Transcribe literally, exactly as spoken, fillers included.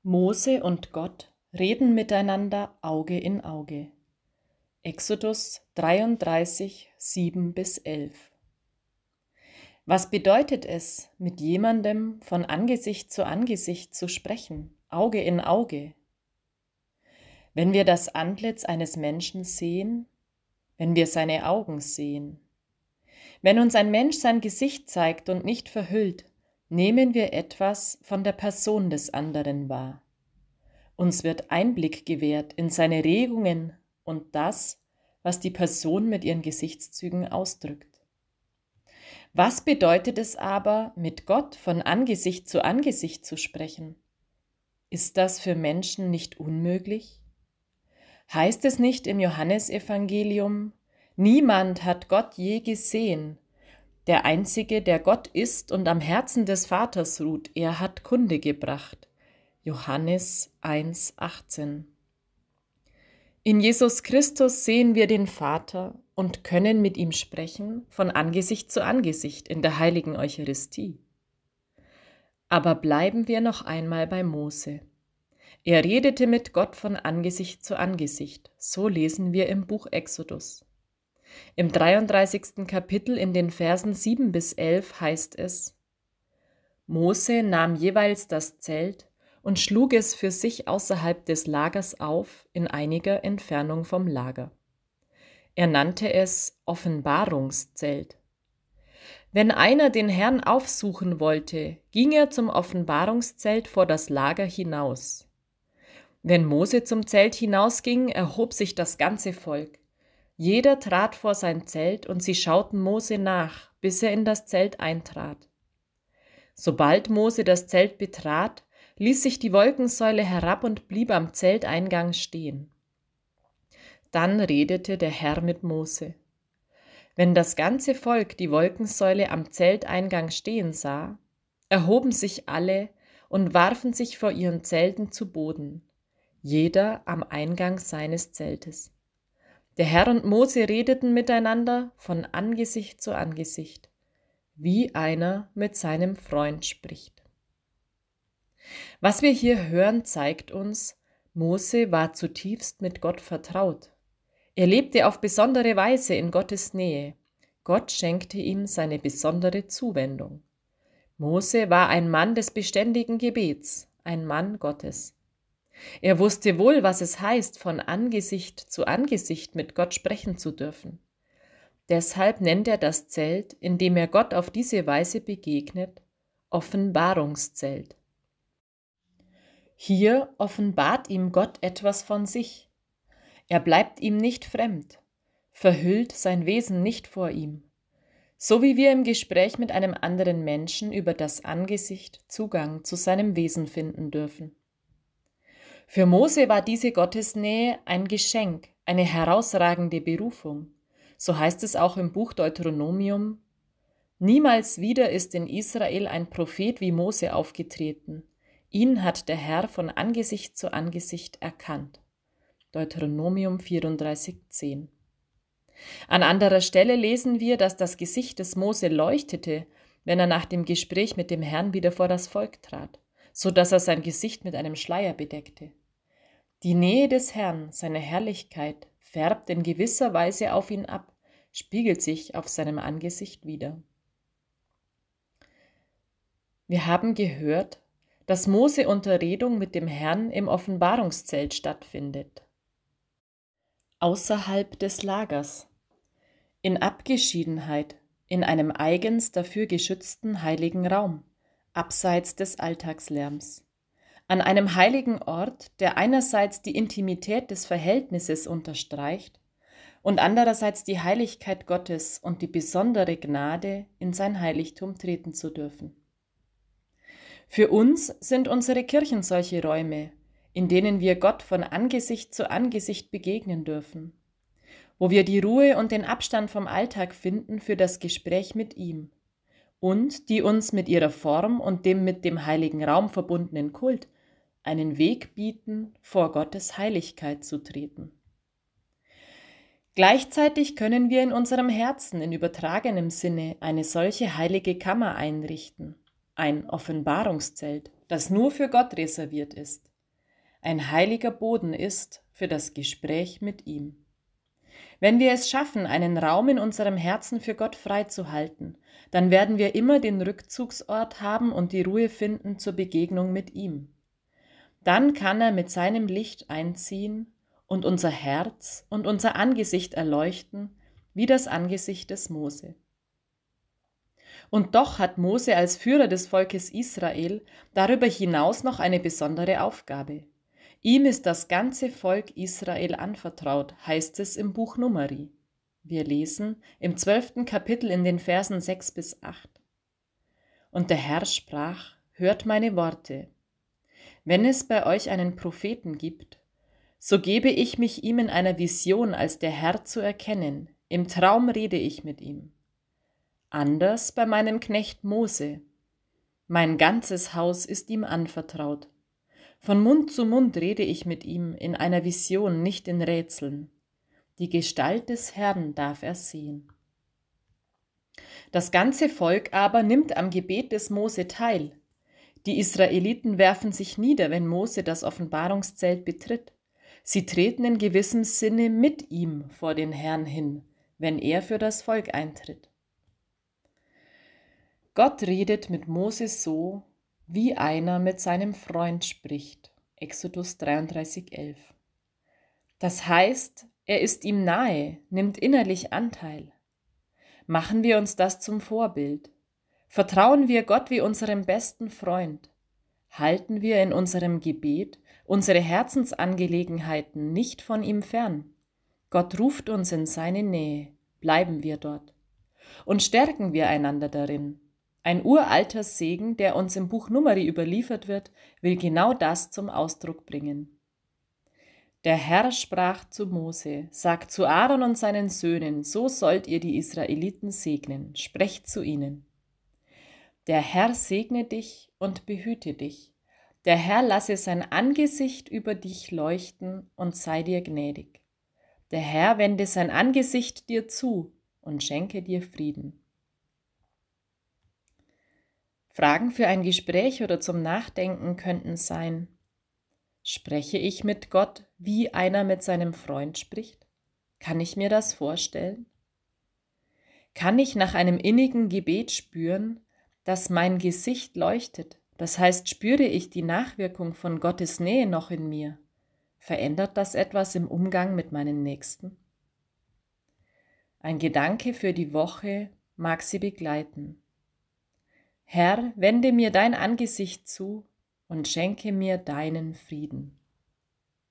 Mose und Gott reden miteinander Auge in Auge. Exodus dreiunddreißig, sieben bis elf. Was bedeutet es, mit jemandem von Angesicht zu Angesicht zu sprechen, Auge in Auge? Wenn wir das Antlitz eines Menschen sehen, wenn wir seine Augen sehen, wenn uns ein Mensch sein Gesicht zeigt und nicht verhüllt, nehmen wir etwas von der Person des anderen wahr. Uns wird Einblick gewährt in seine Regungen und das, was die Person mit ihren Gesichtszügen ausdrückt. Was bedeutet es aber, mit Gott von Angesicht zu Angesicht zu sprechen? Ist das für Menschen nicht unmöglich? Heißt es nicht im Johannesevangelium: Niemand hat Gott je gesehen. Der Einzige, der Gott ist und am Herzen des Vaters ruht, er hat Kunde gebracht. Johannes eins, achtzehn. In Jesus Christus sehen wir den Vater und können mit ihm sprechen von Angesicht zu Angesicht in der heiligen Eucharistie. Aber bleiben wir noch einmal bei Mose. Er redete mit Gott von Angesicht zu Angesicht, so lesen wir im Buch Exodus. Im dreiunddreißigsten Kapitel in den Versen sieben bis elf heißt es: Mose nahm jeweils das Zelt und schlug es für sich außerhalb des Lagers auf, in einiger Entfernung vom Lager. Er nannte es Offenbarungszelt. Wenn einer den Herrn aufsuchen wollte, ging er zum Offenbarungszelt vor das Lager hinaus. Wenn Mose zum Zelt hinausging, erhob sich das ganze Volk. Jeder trat vor sein Zelt und sie schauten Mose nach, bis er in das Zelt eintrat. Sobald Mose das Zelt betrat, ließ sich die Wolkensäule herab und blieb am Zelteingang stehen. Dann redete der Herr mit Mose. Wenn das ganze Volk die Wolkensäule am Zelteingang stehen sah, erhoben sich alle und warfen sich vor ihren Zelten zu Boden, jeder am Eingang seines Zeltes. Der Herr und Mose redeten miteinander von Angesicht zu Angesicht, wie einer mit seinem Freund spricht. Was wir hier hören, zeigt uns, Mose war zutiefst mit Gott vertraut. Er lebte auf besondere Weise in Gottes Nähe. Gott schenkte ihm seine besondere Zuwendung. Mose war ein Mann des beständigen Gebets, ein Mann Gottes. Er wusste wohl, was es heißt, von Angesicht zu Angesicht mit Gott sprechen zu dürfen. Deshalb nennt er das Zelt, in dem er Gott auf diese Weise begegnet, Offenbarungszelt. Hier offenbart ihm Gott etwas von sich. Er bleibt ihm nicht fremd, verhüllt sein Wesen nicht vor ihm, so wie wir im Gespräch mit einem anderen Menschen über das Angesicht Zugang zu seinem Wesen finden dürfen. Für Mose war diese Gottesnähe ein Geschenk, eine herausragende Berufung. So heißt es auch im Buch Deuteronomium: Niemals wieder ist in Israel ein Prophet wie Mose aufgetreten. Ihn hat der Herr von Angesicht zu Angesicht erkannt. Deuteronomium vierunddreißig, zehn. An anderer Stelle lesen wir, dass das Gesicht des Mose leuchtete, wenn er nach dem Gespräch mit dem Herrn wieder vor das Volk trat, so dass er sein Gesicht mit einem Schleier bedeckte. Die Nähe des Herrn, seine Herrlichkeit, färbt in gewisser Weise auf ihn ab, spiegelt sich auf seinem Angesicht wider. Wir haben gehört, dass Mose Unterredung mit dem Herrn im Offenbarungszelt stattfindet. Außerhalb des Lagers, in Abgeschiedenheit, in einem eigens dafür geschützten heiligen Raum, abseits des Alltagslärms, an einem heiligen Ort, der einerseits die Intimität des Verhältnisses unterstreicht und andererseits die Heiligkeit Gottes und die besondere Gnade, in sein Heiligtum treten zu dürfen. Für uns sind unsere Kirchen solche Räume, in denen wir Gott von Angesicht zu Angesicht begegnen dürfen, wo wir die Ruhe und den Abstand vom Alltag finden für das Gespräch mit ihm und die uns mit ihrer Form und dem mit dem heiligen Raum verbundenen Kult einen Weg bieten, vor Gottes Heiligkeit zu treten. Gleichzeitig können wir in unserem Herzen in übertragenem Sinne eine solche heilige Kammer einrichten, ein Offenbarungszelt, das nur für Gott reserviert ist, ein heiliger Boden ist für das Gespräch mit ihm. Wenn wir es schaffen, einen Raum in unserem Herzen für Gott freizuhalten, dann werden wir immer den Rückzugsort haben und die Ruhe finden zur Begegnung mit ihm. Dann kann er mit seinem Licht einziehen und unser Herz und unser Angesicht erleuchten, wie das Angesicht des Mose. Und doch hat Mose als Führer des Volkes Israel darüber hinaus noch eine besondere Aufgabe. Ihm ist das ganze Volk Israel anvertraut, heißt es im Buch Numeri. Wir lesen im zwölften Kapitel in den Versen sechs bis acht. Und der Herr sprach: Hört meine Worte. Wenn es bei euch einen Propheten gibt, so gebe ich mich ihm in einer Vision als der Herr zu erkennen. Im Traum rede ich mit ihm. Anders bei meinem Knecht Mose. Mein ganzes Haus ist ihm anvertraut. Von Mund zu Mund rede ich mit ihm in einer Vision, nicht in Rätseln. Die Gestalt des Herrn darf er sehen. Das ganze Volk aber nimmt am Gebet des Mose teil. Die Israeliten werfen sich nieder, wenn Mose das Offenbarungszelt betritt. Sie treten in gewissem Sinne mit ihm vor den Herrn hin, wenn er für das Volk eintritt. Gott redet mit Mose so, wie einer mit seinem Freund spricht. Exodus dreiunddreißig, elf. Das heißt, er ist ihm nahe, nimmt innerlich Anteil. Machen wir uns das zum Vorbild. Vertrauen wir Gott wie unserem besten Freund. Halten wir in unserem Gebet unsere Herzensangelegenheiten nicht von ihm fern. Gott ruft uns in seine Nähe, bleiben wir dort. Und stärken wir einander darin. Ein uralter Segen, der uns im Buch Numeri überliefert wird, will genau das zum Ausdruck bringen. Der Herr sprach zu Mose: Sagt zu Aaron und seinen Söhnen, so sollt ihr die Israeliten segnen. Sprecht zu ihnen. Der Herr segne dich und behüte dich. Der Herr lasse sein Angesicht über dich leuchten und sei dir gnädig. Der Herr wende sein Angesicht dir zu und schenke dir Frieden. Fragen für ein Gespräch oder zum Nachdenken könnten sein: Spreche ich mit Gott, wie einer mit seinem Freund spricht? Kann ich mir das vorstellen? Kann ich nach einem innigen Gebet spüren, dass mein Gesicht leuchtet? Das heißt, spüre ich die Nachwirkung von Gottes Nähe noch in mir? Verändert das etwas im Umgang mit meinen Nächsten? Ein Gedanke für die Woche mag Sie begleiten. Herr, wende mir dein Angesicht zu und schenke mir deinen Frieden.